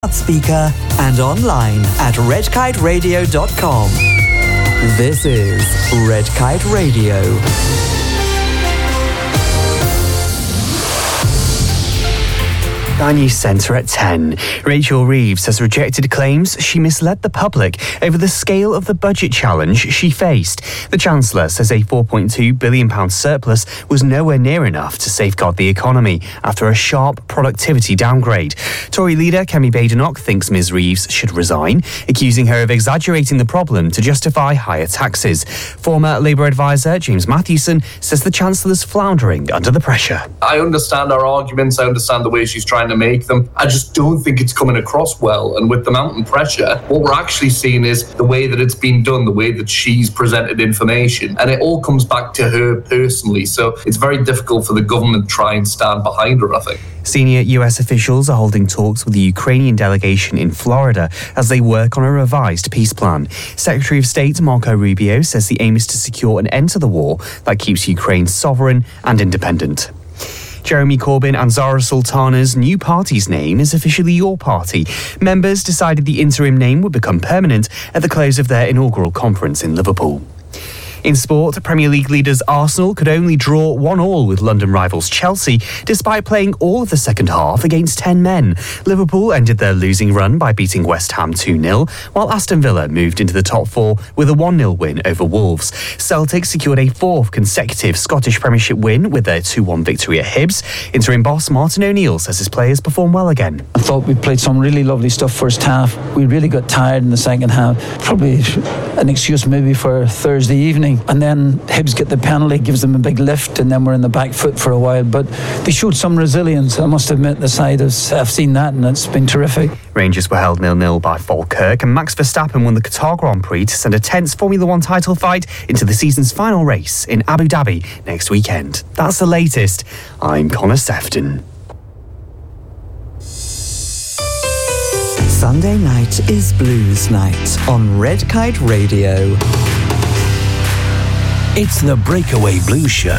speaker and online at redkiteradio.com. This is Red Kite Radio. Our news centre at 10. Rachel Reeves has rejected claims she misled the public over the scale of the budget challenge she faced. The Chancellor says a £4.2 billion surplus was nowhere near enough to safeguard the economy after a sharp productivity downgrade. Tory leader Kemi Badenoch thinks Ms Reeves should resign, accusing her of exaggerating the problem to justify higher taxes. Former Labour advisor James Mathewson says the Chancellor's floundering under the pressure. I understand her arguments, I understand the way she's trying to make them. I just don't think it's coming across well. And with the mountain pressure, what we're actually seeing is the way that it's been done, the way that she's presented information. And it all comes back to her personally. So it's very difficult for the government to try and stand behind her, I think. Senior US officials are holding talks with the Ukrainian delegation in Florida as they work on a revised peace plan. Secretary of State Marco Rubio says the aim is to secure an end to the war that keeps Ukraine sovereign and independent. Jeremy Corbyn and Zara Sultana's new party's name is officially Your Party. Members decided the interim name would become permanent at the close of their inaugural conference in Liverpool. In sport, Premier League leaders Arsenal could only draw 1-1 with London rivals Chelsea, despite playing all of the second half against 10 men. Liverpool ended their losing run by beating West Ham 2-0, while Aston Villa moved into the top four with a 1-0 win over Wolves. Celtic secured a fourth consecutive Scottish Premiership win with their 2-1 victory at Hibs. Interim boss Martin O'Neill says his players performed well again. I thought we played some really lovely stuff first half. We really got tired in the second half. Probably an excuse maybe for Thursday evening. And then Hibs get the penalty, gives them a big lift, and then we're in the back foot for a while. But they showed some resilience. I must admit, the side have seen that, and it's been terrific. Rangers were held 0-0 by Falkirk, and Max Verstappen won the Qatar Grand Prix to send a tense Formula One title fight into the season's final race in Abu Dhabi next weekend. That's the latest. I'm Connor Sefton. Sunday night is Blues Night on Red Kite Radio. It's the Breakaway Blues Show.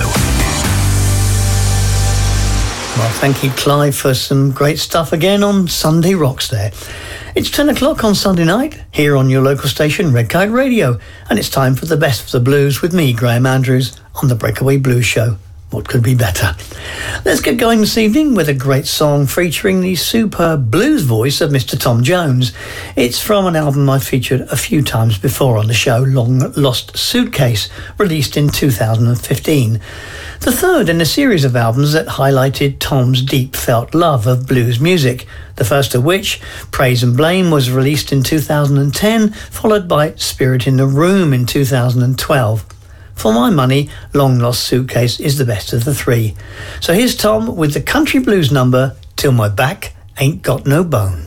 Well, thank you, Clive, for some great stuff again on Sunday Rocks there. It's 10 o'clock on Sunday night, here on your local station, Red Kite Radio, and it's time for the best of the blues with me, Graham Andrews, on the Breakaway Blues Show. What could be better? Let's get going this evening with a great song featuring the superb blues voice of Mr. Tom Jones. It's from an album I've featured a few times before on the show, Long Lost Suitcase, released in 2015. The third in a series of albums that highlighted Tom's deep felt love of blues music. The first of which, Praise and Blame, was released in 2010, followed by Spirit in the Room in 2012. For my money, Long Lost Suitcase is the best of the three. So here's Tom with the country blues number, Till My Back Ain't Got No Bone.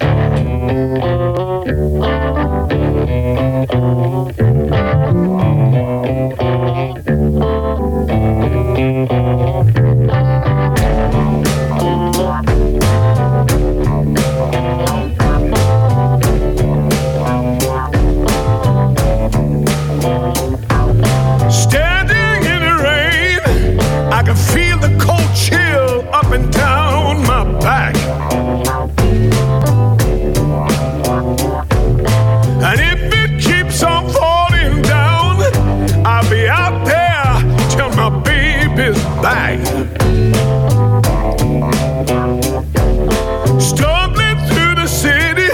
Stumbling through the city,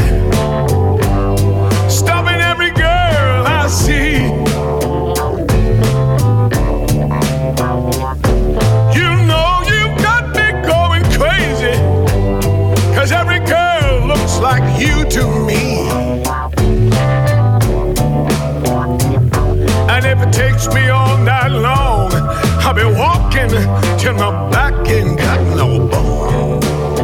stopping every girl I see. You know you've got me going crazy, 'cause every girl looks like you to me. And if it takes me all night long, I'll be walking till my back ain't got no bone.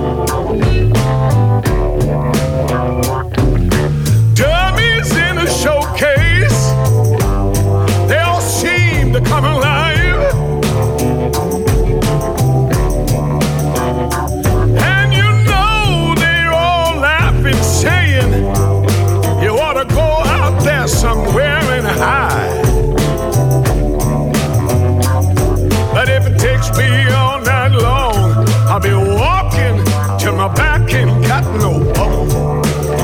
Dummies in a showcase, they all seem to come alive. And you know they're all laughing, saying, you ought to go out there somewhere and hide. But if it takes me all night long, I'll be walking till my back ain't got no bone.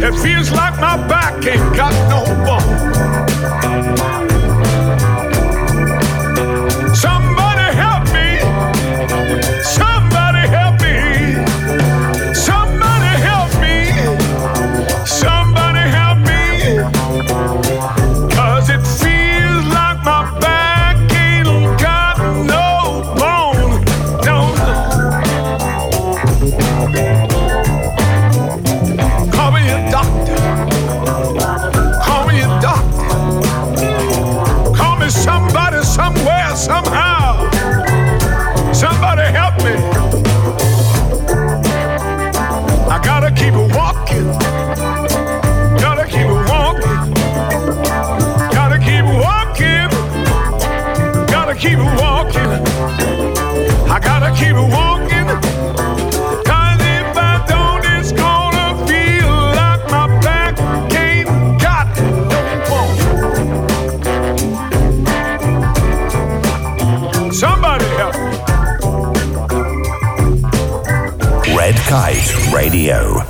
It feels like my back ain't got no bone. Somebody help me. Somebody help me. Somebody help me. Somebody help me. 'Cause it feels like my back ain't got no bone. No. Call me a doctor. Call me a doctor. Call me somebody, somewhere, somehow. Somebody help me. I gotta keep walking. Gotta keep walking. Gotta keep walking. Gotta keep walking. I gotta keep walking. 'Cause if I don't, it's gonna feel like my back ain't got no bone. Somebody help me. Red Kite Radio.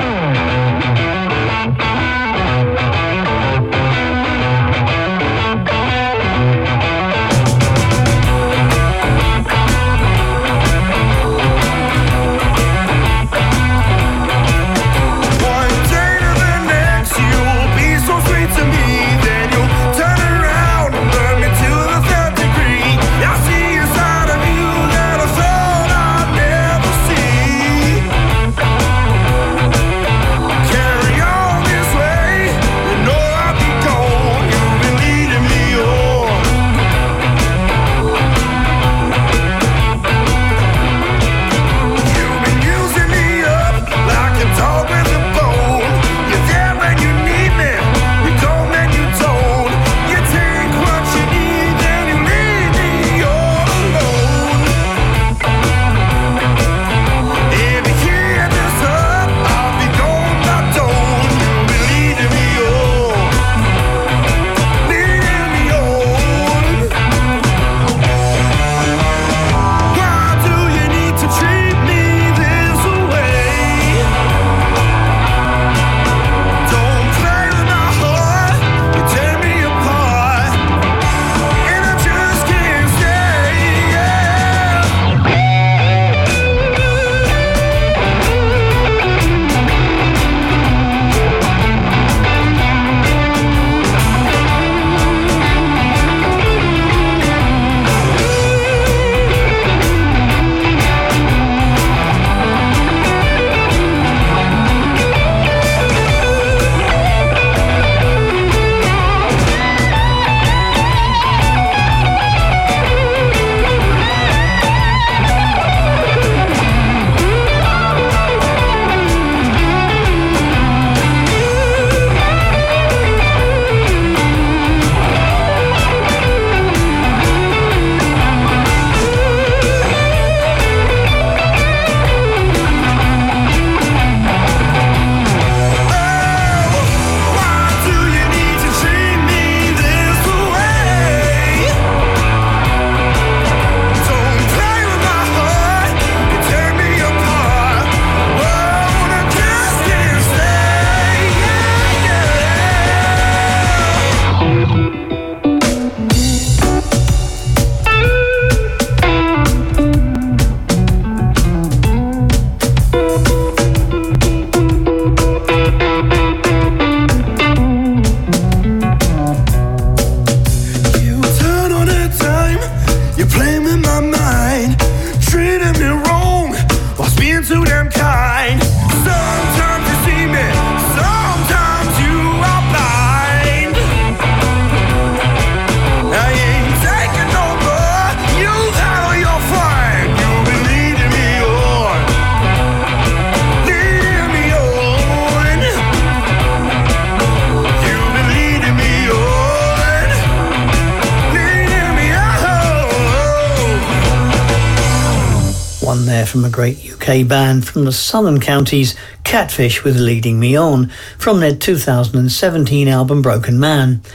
From a great UK band from the southern counties, Catfish with Leading Me On, from their 2017 album Broken Man.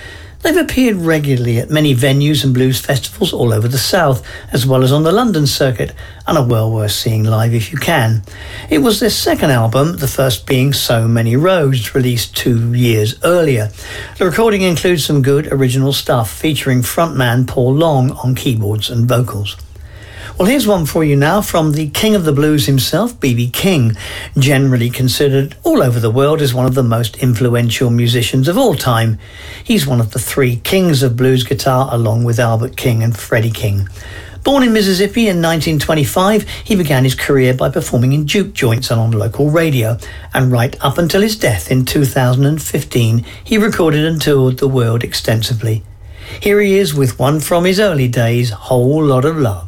They've appeared regularly at many venues and blues festivals all over the South, as well as on the London circuit, and are well worth seeing live if you can. It was their second album, the first being So Many Roads, released 2 years earlier. The recording includes some good original stuff, featuring frontman Paul Long on keyboards and vocals. Well, here's one for you now from the King of the Blues himself, B.B. King, generally considered all over the world as one of the most influential musicians of all time. He's one of the three kings of blues guitar, along with Albert King and Freddie King. Born in Mississippi in 1925, he began his career by performing in juke joints and on local radio, and right up until his death in 2015, he recorded and toured the world extensively. Here he is with one from his early days, Whole Lot of Love.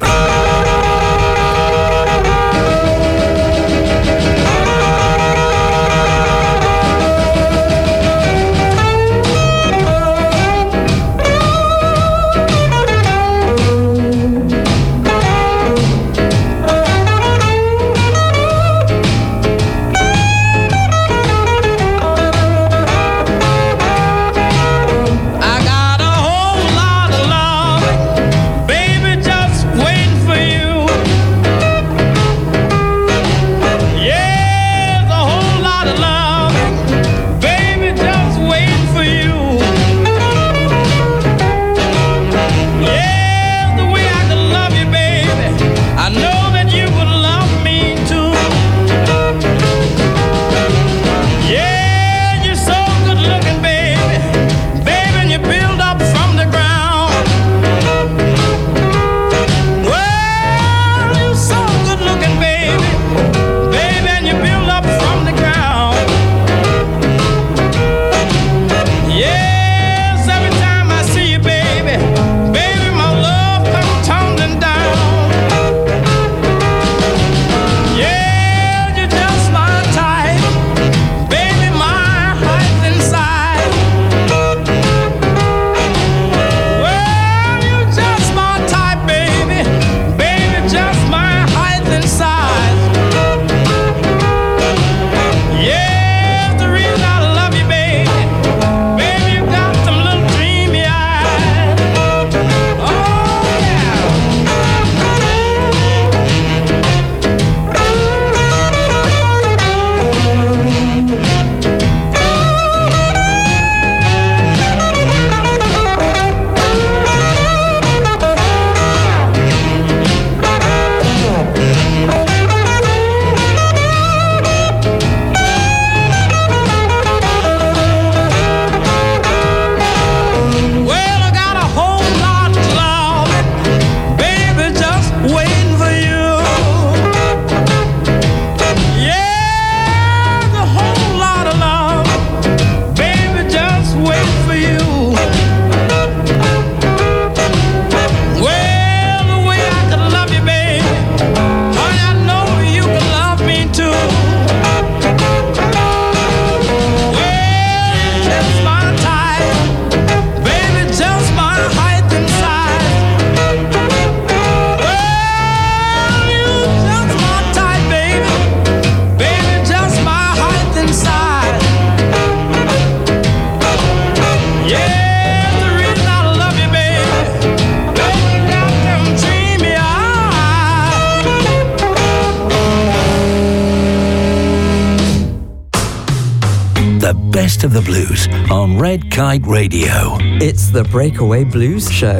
Best of the Blues on Red Kite Radio. It's the Breakaway Blues Show.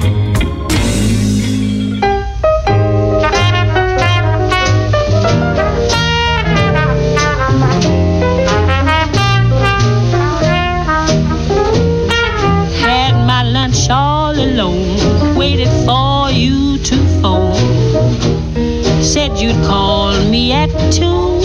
Had my lunch all alone, waited for you to phone. Said you'd call me at 2.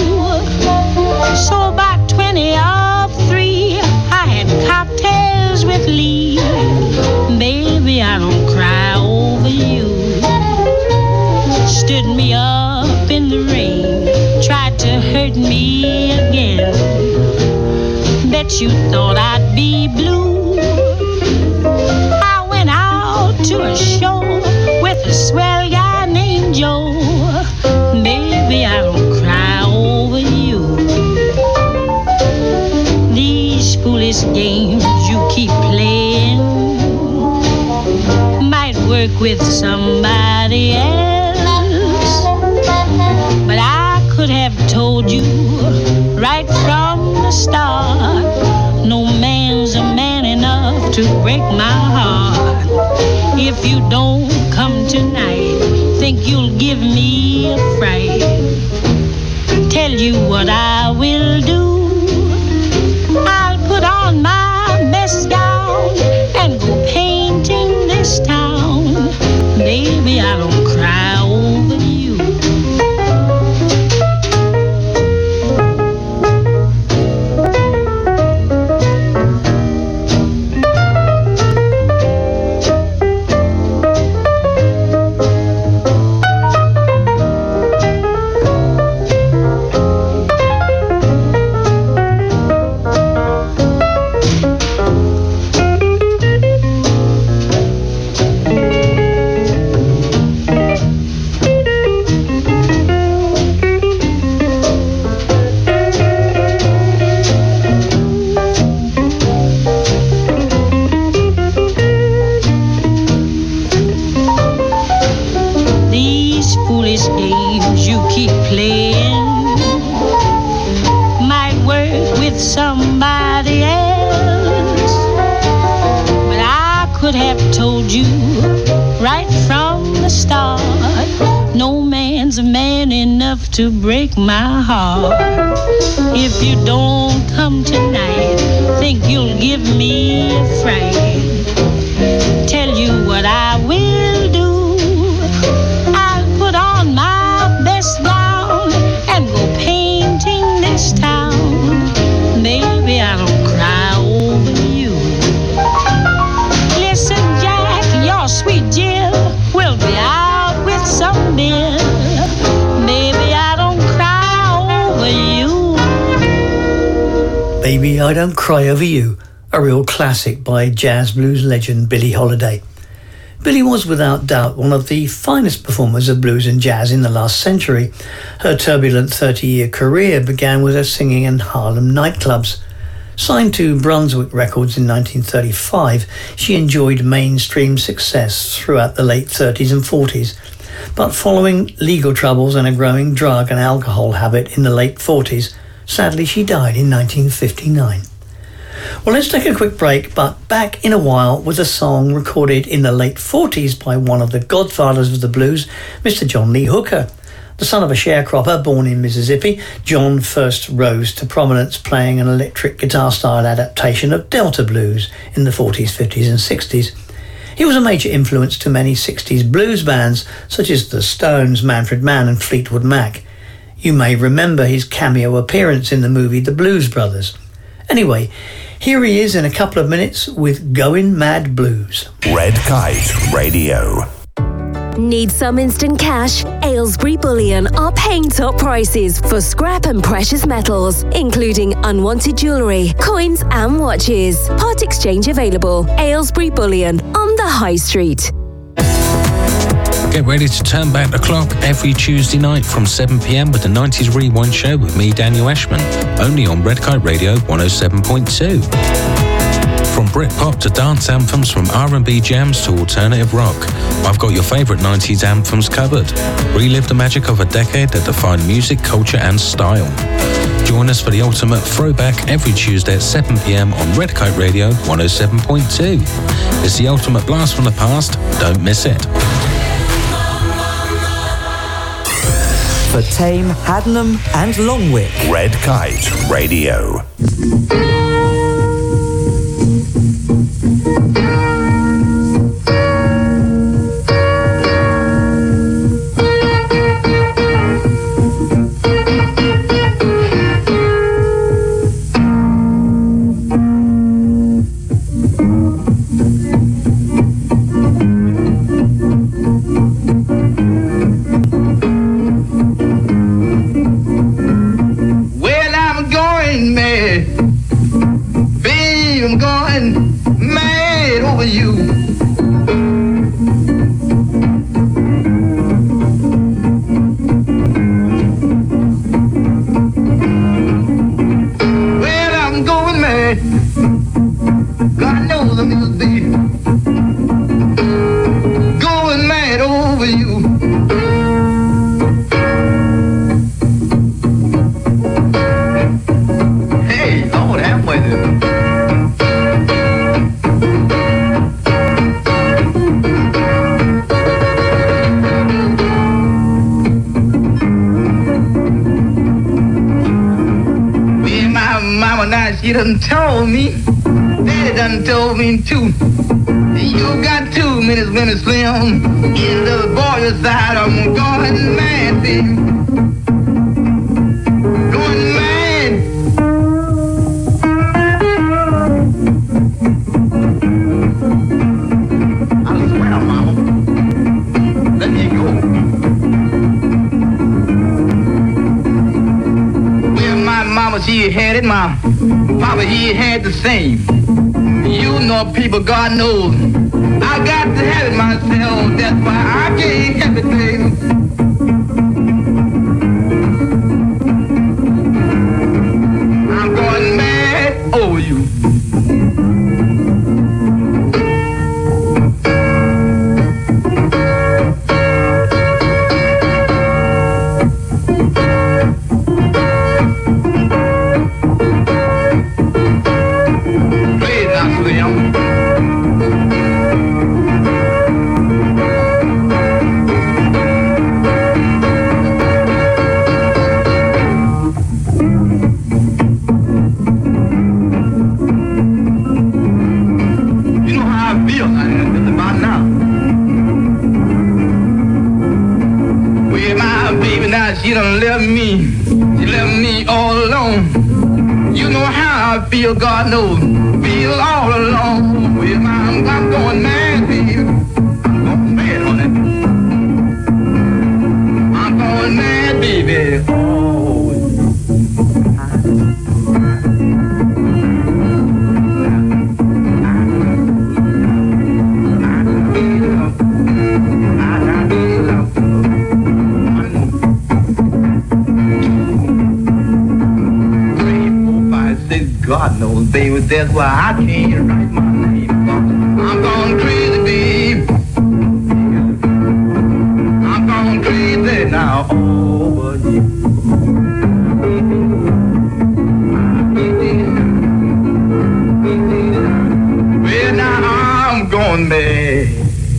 So about 20 of 3, I had cocktails with Lee. Baby, I don't cry over you. Stood me up in the rain, tried to hurt me again. Bet you thought I'd be blue. I went out to a show with a swell guy named Joe. Baby, I don't cry over you. These foolish games you keep playing work with somebody else. But I could have told you right from the start, no man's a man enough to break my heart. If you don't come tonight, think you'll give me a fright. Tell you what I will do. I'll put on my best gown and go painting this town. Baby, I don't cry over you. Somebody else, but I could have told you right from the start, no man's a man enough to break my heart. If you don't come tonight, think you'll give me a fright. Tell you what I will do. I'll put on my best gown and go painting this town. Baby, I don't cry over you. Listen, Jack, your sweet Jill will be out with some bill. Baby, I don't cry over you. Baby, I Don't Cry Over You, a real classic by jazz blues legend Billie Holiday. Billie was without doubt one of the finest performers of blues and jazz in the last century. Her turbulent 30-year career began with her singing in Harlem nightclubs. Signed to Brunswick Records in 1935, she enjoyed mainstream success throughout the late 30s and 40s. But following legal troubles and a growing drug and alcohol habit in the late 40s, sadly she died in 1959. Well, let's take a quick break, but back in a while with a song recorded in the late 40s by one of the godfathers of the blues, Mr. John Lee Hooker. The son of a sharecropper born in Mississippi, John first rose to prominence playing an electric guitar-style adaptation of Delta blues in the 40s, 50s and 60s. He was a major influence to many 60s blues bands such as the Stones, Manfred Mann and Fleetwood Mac. You may remember his cameo appearance in the movie The Blues Brothers. Anyway, here he is in a couple of minutes with Goin' Mad Blues. Red Kite Radio. Need some instant cash? Aylesbury Bullion are paying top prices for scrap and precious metals, including unwanted jewellery, coins and watches. Part exchange available. Aylesbury Bullion on the High Street. Get ready to turn back the clock every Tuesday night from 7 p.m. with the 90s Rewind Show with me, Daniel Ashman, only on Red Kite Radio 107.2. From Britpop to dance anthems, from R&B jams to alternative rock, I've got your favourite 90s anthems covered. Relive the magic of a decade that defined music, culture and style. Join us for the ultimate throwback every Tuesday at 7 p.m. on Red Kite Radio 107.2. It's the ultimate blast from the past. Don't miss it. For Tame, Haddenham and Longwick. Red Kite Radio. God knows I'm gonna be going she done told me, daddy done told me too. You got 2 minutes when it's slim. In the boy's side, I'm going mad, baby. Going mad. I swear, mama. Let me go. Well, my mama, she had it, my papa, he had the same. You know, people, God knows, I got to have it myself. That's why I can't help it, baby. I'm going mad over you. She done left me, she left me all alone. You know how I feel, God knows, feel all alone. Well, I'm going mad, baby. I'm going mad on it. I'm going mad, baby. Oh. God knows, baby, that's why I can't write my name. I'm going crazy, babe. I'm going crazy now over you. Well, now I'm going mad.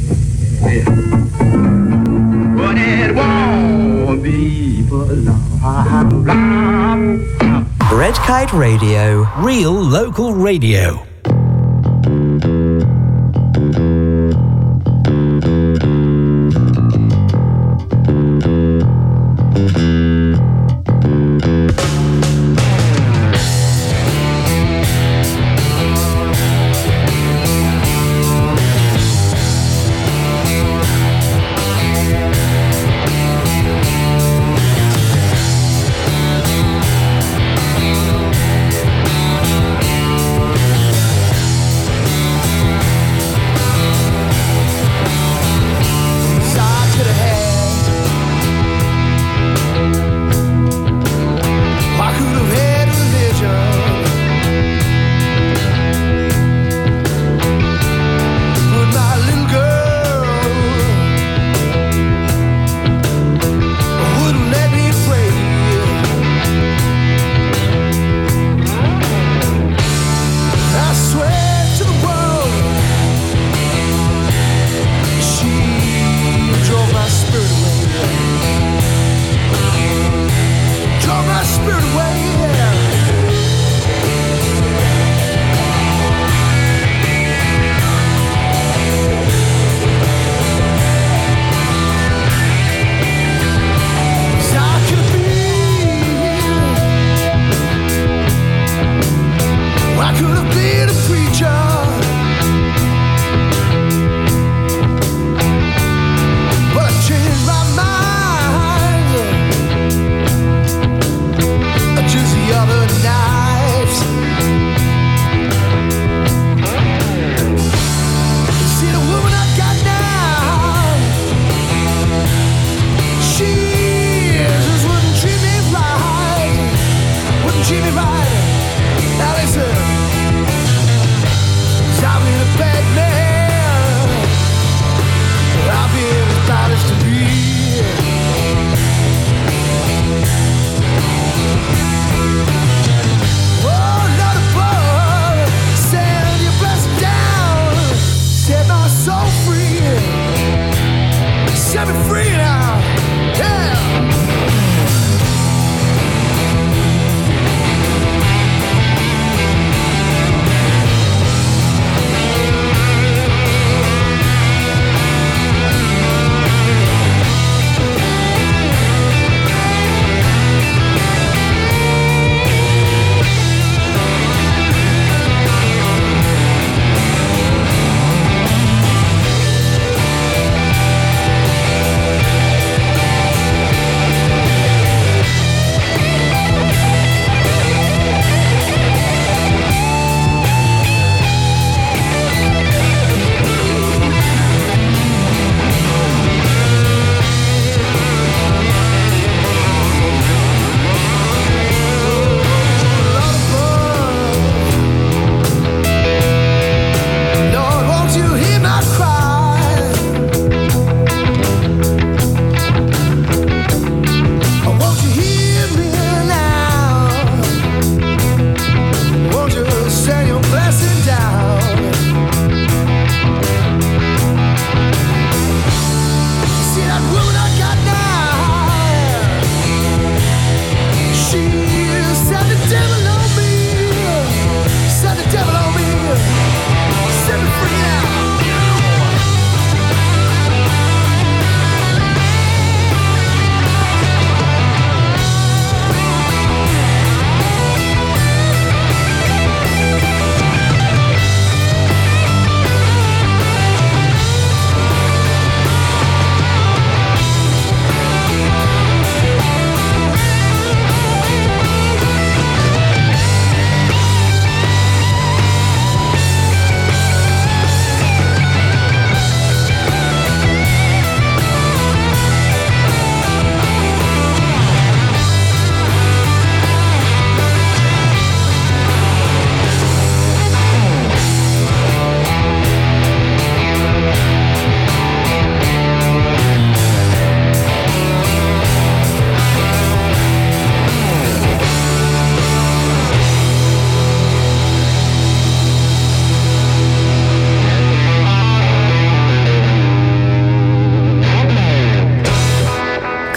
But it won't be but long. Red Kite Radio. Real local radio.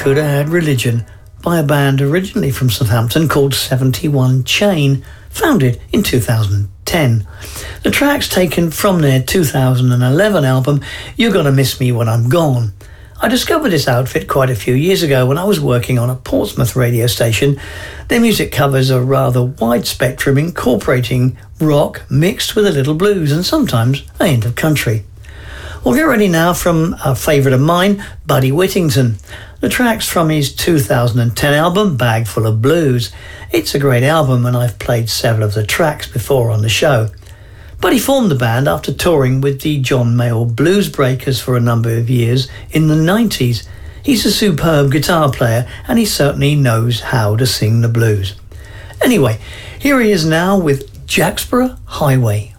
Could Have Had Religion by a band originally from Southampton called 71 Chain, founded in 2010. The track's taken from their 2011 album, You're Gonna Miss Me When I'm Gone. I discovered this outfit quite a few years ago when I was working on a Portsmouth radio station. Their music covers a rather wide spectrum, incorporating rock mixed with a little blues and sometimes a hint of country. We'll get ready now from a favourite of mine, Buddy Whittington. The track's from his 2010 album, Bag Full of Blues. It's a great album and I've played several of the tracks before on the show. Buddy formed the band after touring with the John Mayall Blues Breakers for a number of years in the 90s. He's a superb guitar player and he certainly knows how to sing the blues. Anyway, here he is now with Jacksboro Highway.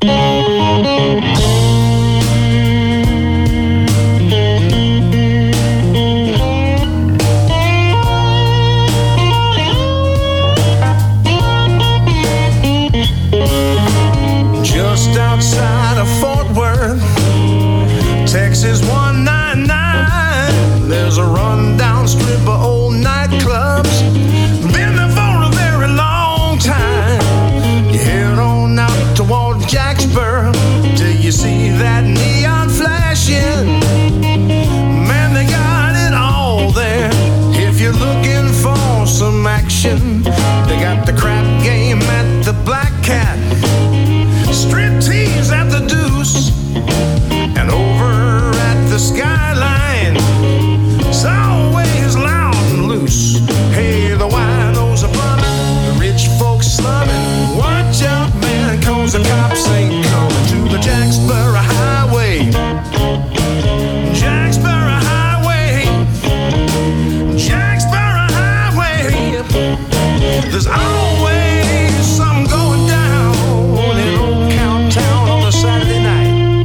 Outside of Fort Worth, Texas 199, there's a rundown strip of old nightclubs. Been there for a very long time. You head on out toward Jacksboro till you see that neon flashing. Man, they got it all there. If you're looking for some action, they got the crap game at the Black Cat, striptease at the Deuce, and over at the Skyline, it's always loud and loose. Hey, the winos are bumming, the rich folks slumming. Watch out, man, 'cause the cops ain't coming to the Jacksboro Highway. Jacksboro Highway, Jacksboro Highway. There's always something going down in old Town on a Saturday night.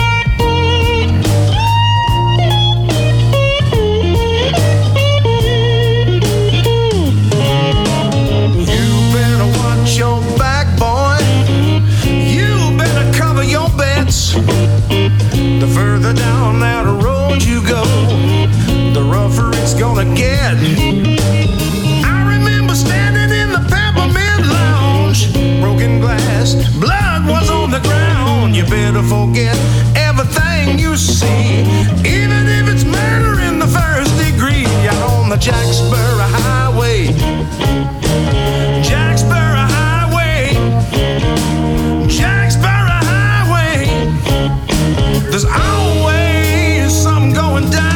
You better watch your back, boy. You better cover your bets. The further down that road you go, the rougher it's gonna get. I remember standing in the Peppermint Lounge, broken glass, blood was on the ground. You better forget everything you see, even if it's murder in the first degree. Out on the Jacksboro Highway, Jacksboro Highway, Jacksboro Highway. There's always something going down.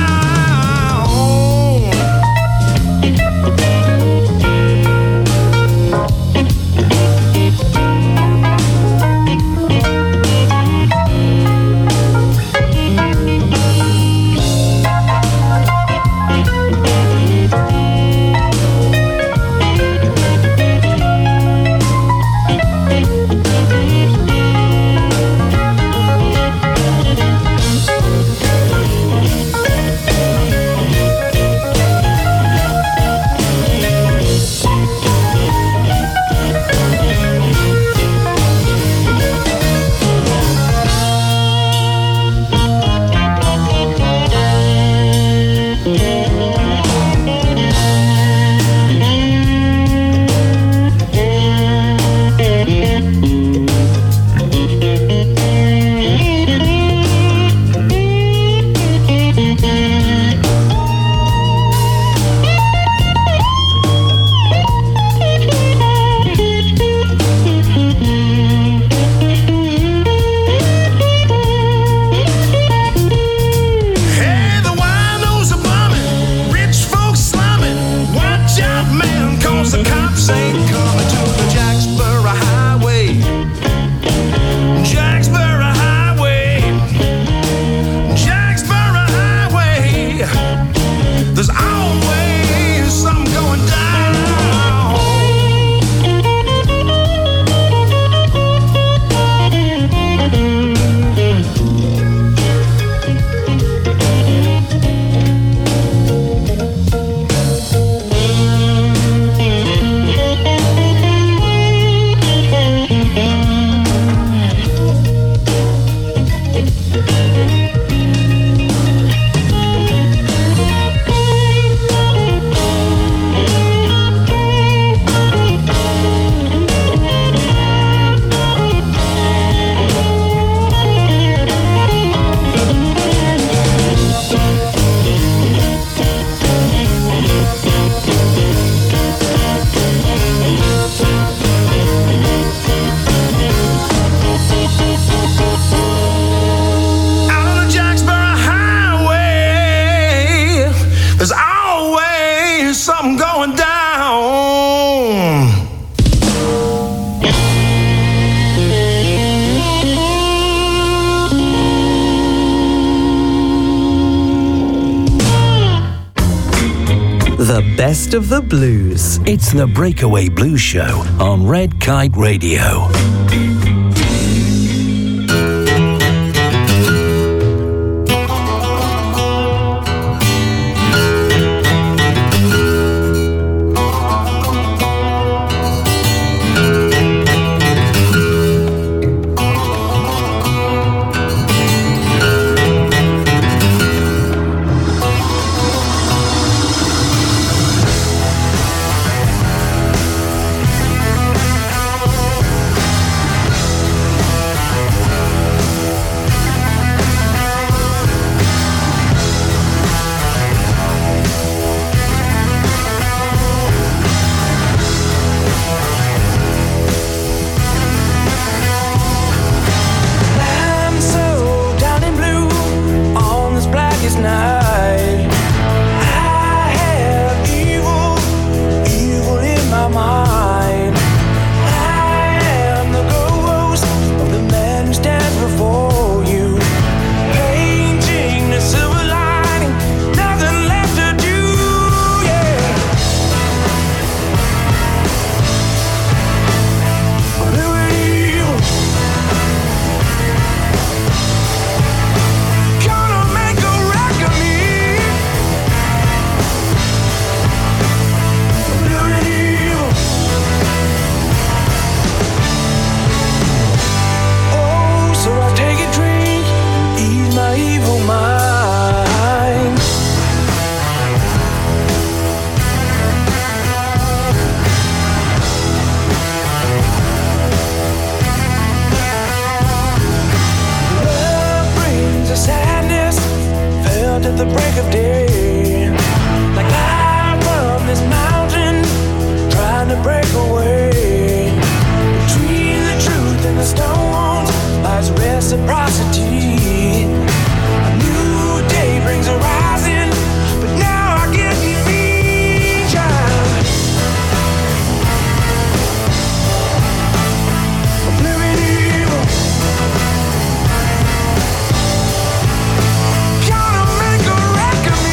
The best of the blues. It's the Breakaway Blues Show on Red Kite Radio. Gonna make a record.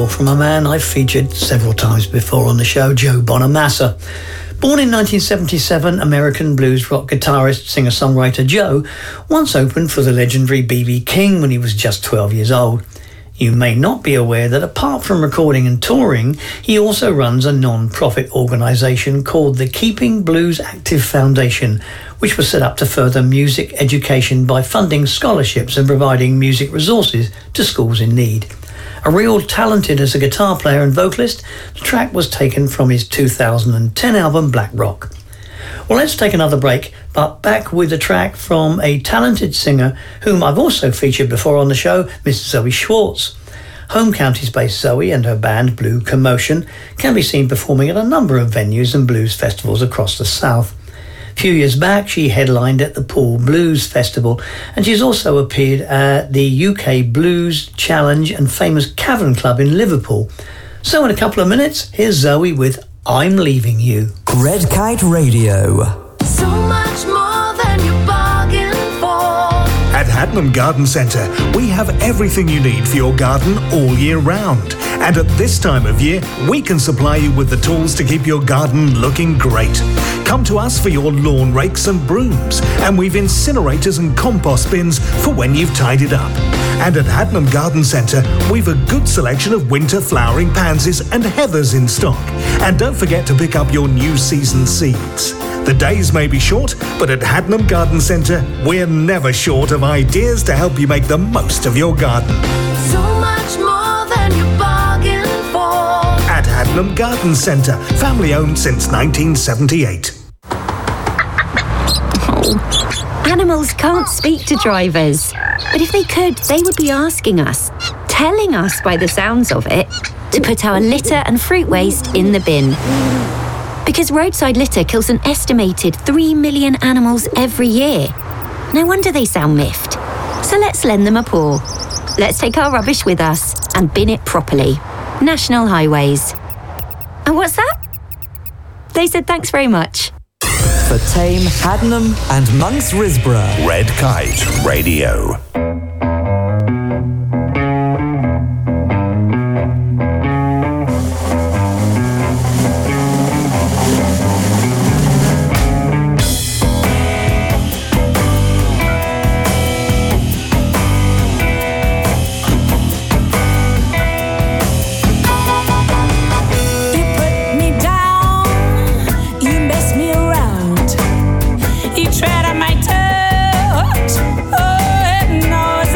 talk from a man I've featured several times before on the show, Joe Bonamassa. Born in 1977, American blues rock guitarist, singer-songwriter Joe once opened for the legendary B.B. King when he was just 12 years old. You may not be aware that apart from recording and touring, he also runs a non-profit organisation called the Keeping Blues Active Foundation, which was set up to further music education by funding scholarships and providing music resources to schools in need. A real talented as a guitar player and vocalist, the track was taken from his 2010 album Black Rock. Well, let's take another break, but back with a track from a talented singer whom I've also featured before on the show, Miss Zoe Schwartz. Home Counties-based Zoe and her band Blue Commotion can be seen performing at a number of venues and blues festivals across the South. A few years back, she headlined at the Poole Blues Festival, and she's also appeared at the UK Blues Challenge and famous Cavern Club in Liverpool. So in a couple of minutes, here's Zoe with I'm Leaving You. Red Kite Radio. So much more than you bargained for. At Hadnam Garden Centre, we have everything you need for your garden all year round. And at this time of year, we can supply you with the tools to keep your garden looking great. Come to us for your lawn rakes and brooms, and we've incinerators and compost bins for when you've tidied up. And at Hadnam Garden Centre, we've a good selection of winter flowering pansies and heathers in stock. And don't forget to pick up your new season seeds. The days may be short, but at Hadnam Garden Centre, we're never short of ideas to help you make the most of your garden. So much more than you bargained for. At Hadnam Garden Centre, family owned since 1978. Animals can't speak to drivers, but if they could, they would be asking us, telling us by the sounds of it, to put our litter and fruit waste in the bin. Because roadside litter kills an estimated 3 million animals every year. No wonder they sound miffed. So let's lend them a paw. Let's take our rubbish with us and bin it properly. National Highways. And what's that? They said thanks very much. For Tame, Hadnam and Monks Risborough. Red Kite Radio. Tread on my toes. Oh, no,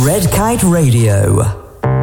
Red Kite Radio.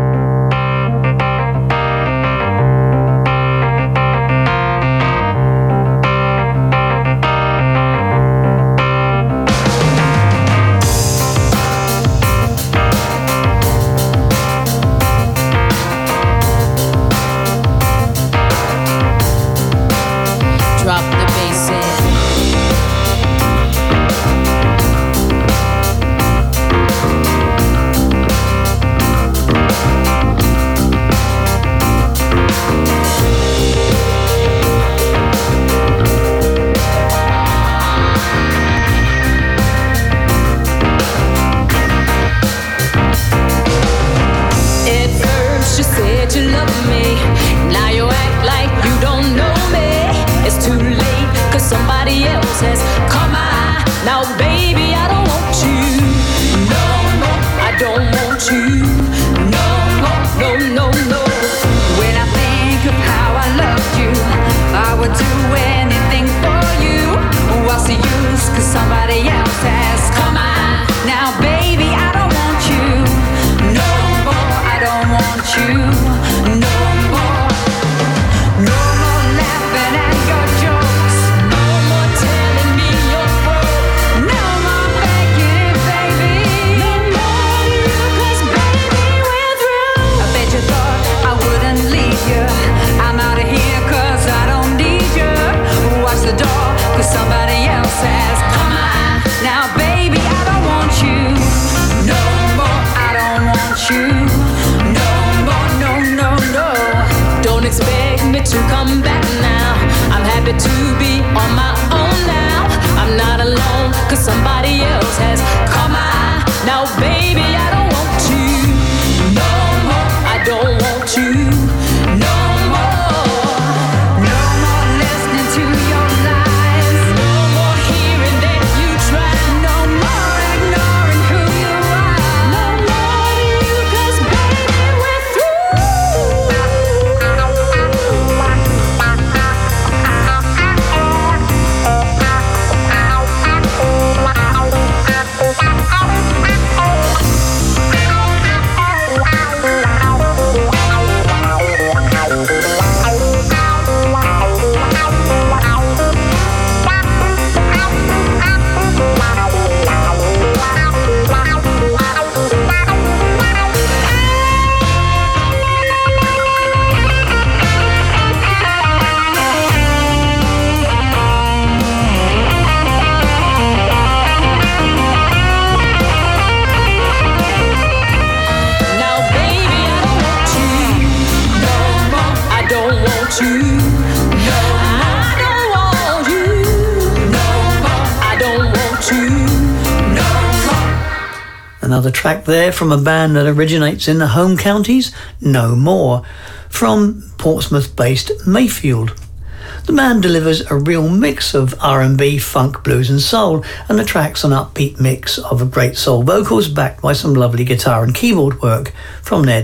Another track there from a band that originates in the home counties, No More, from Portsmouth-based Mayfield. The band delivers a real mix of R&B, funk, blues and soul, and the track's an upbeat mix of great soul vocals backed by some lovely guitar and keyboard work from their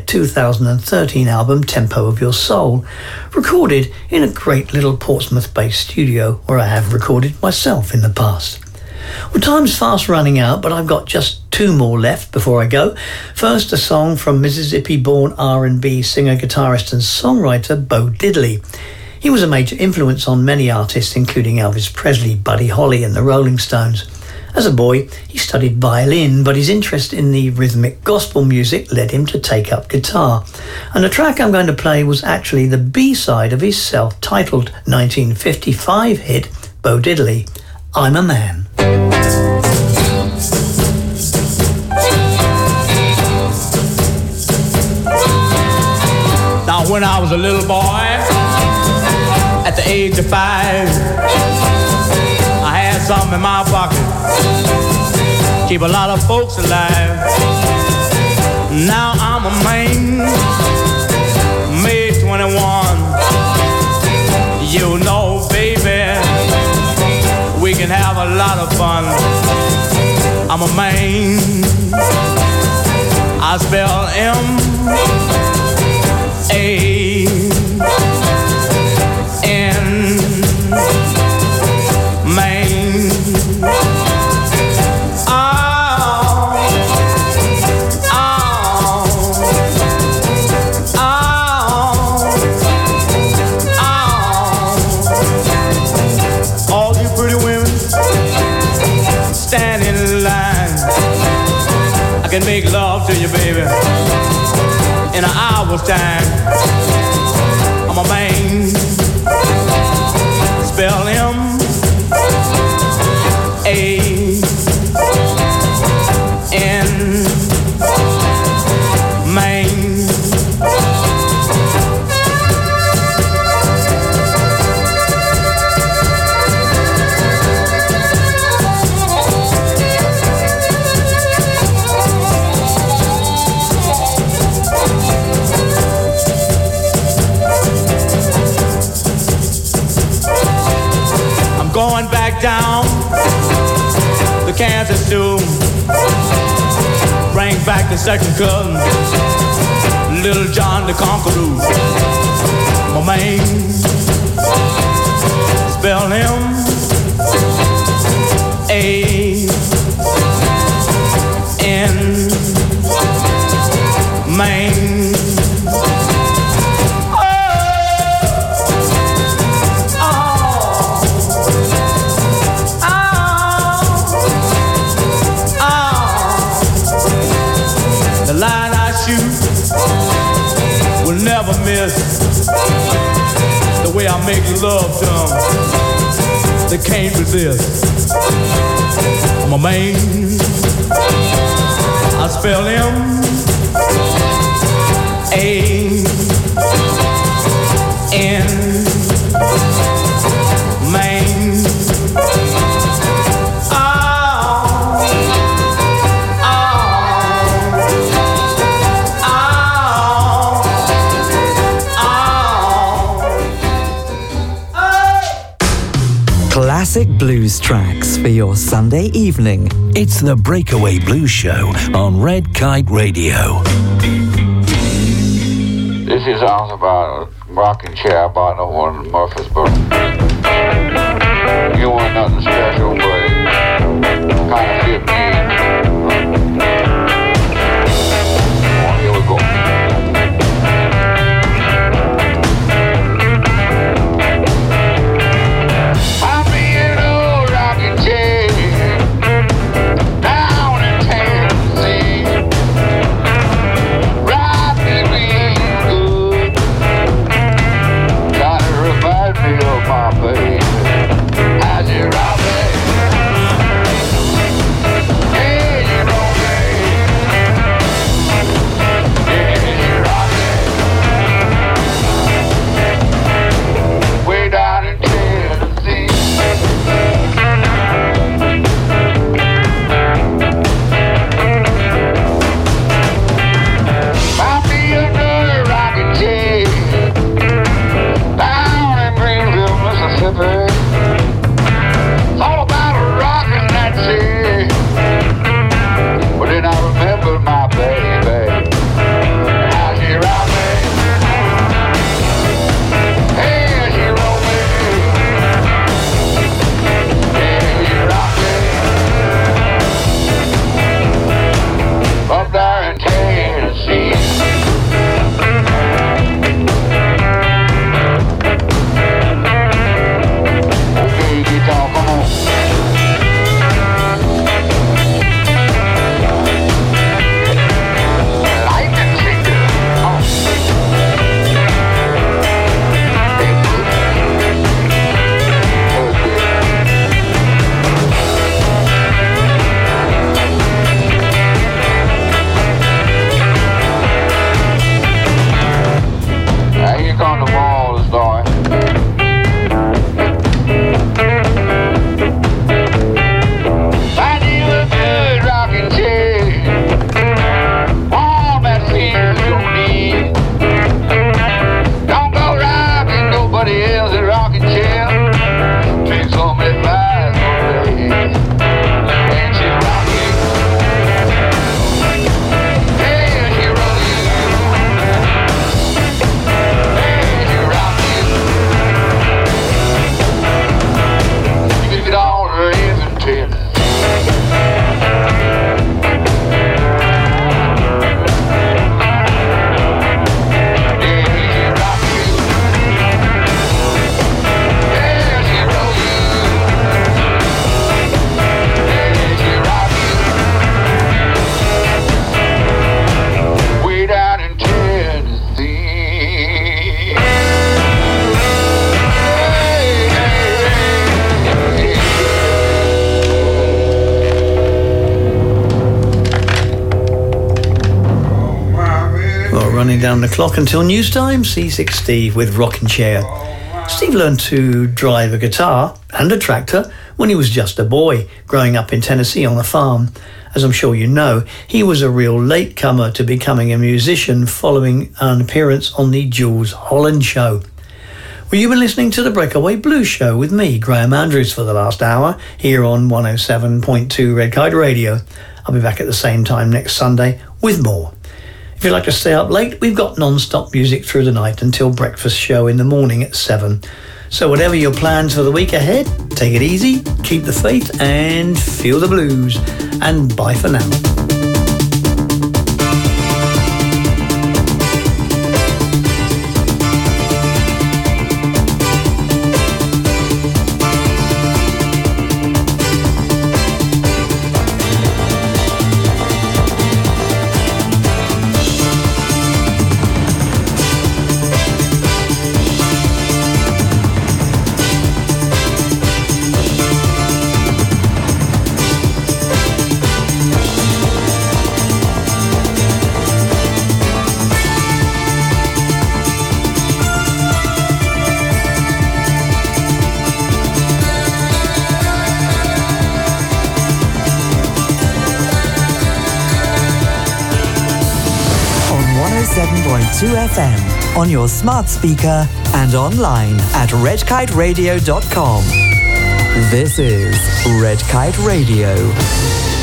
2013 album Tempo of Your Soul, recorded in a great little Portsmouth-based studio where I have recorded myself in the past. Well, time's fast running out, but I've got just two more left before I go. First, a song from Mississippi-born R&B singer, guitarist and songwriter Bo Diddley. He was a major influence on many artists, including Elvis Presley, Buddy Holly and the Rolling Stones. As a boy, he studied violin, but his interest in the rhythmic gospel music led him to take up guitar. And the track I'm going to play was actually the B-side of his self-titled 1955 hit, Bo Diddley, I'm a Man. Now when I was a little boy, at the age of 5, I had something in my pocket, keep a lot of folks alive. Now I'm a man, May 21. You know, baby, we can have a lot of fun. I'm a man, I spell M-A-N, man. and make love to you, baby, in an hour's time. I'm a man. Spell M-A-N, man. Going back down the Kansas to bring back the second cousin, Little John the Conqueror, my man. Spell him A-N, man. The line I shoot will never miss. The way I make love to them, they can't resist. I'm a man. I spell him A-N, man. Classic blues tracks for your Sunday evening. It's the Breakaway Blues Show on Red Kite Radio. This is also about a rocking chair I bought no one in Murfreesboro. You want nothing special, but it kind of fit me. Here we go. My baby, how's it, Robbie? running down the clock until news time. C6 Steve with Rocking Chair. Steve learned to drive a guitar and a tractor when he was just a boy, growing up in Tennessee on a farm. As I'm sure you know, he was a real latecomer to becoming a musician following an appearance on the Jules Holland Show. Well, you've been listening to the Breakaway Blues Show with me, Graham Andrews, for the last hour here on 107.2 Red Kite Radio. I'll be back at the same time next Sunday with more. If you'd like to stay up late, we've got non-stop music through the night until breakfast show in the morning at 7. So whatever your plans for the week ahead, take it easy, keep the faith and feel the blues. And bye for now. FM on your smart speaker and online at redkiteradio.com. This is Red Kite Radio.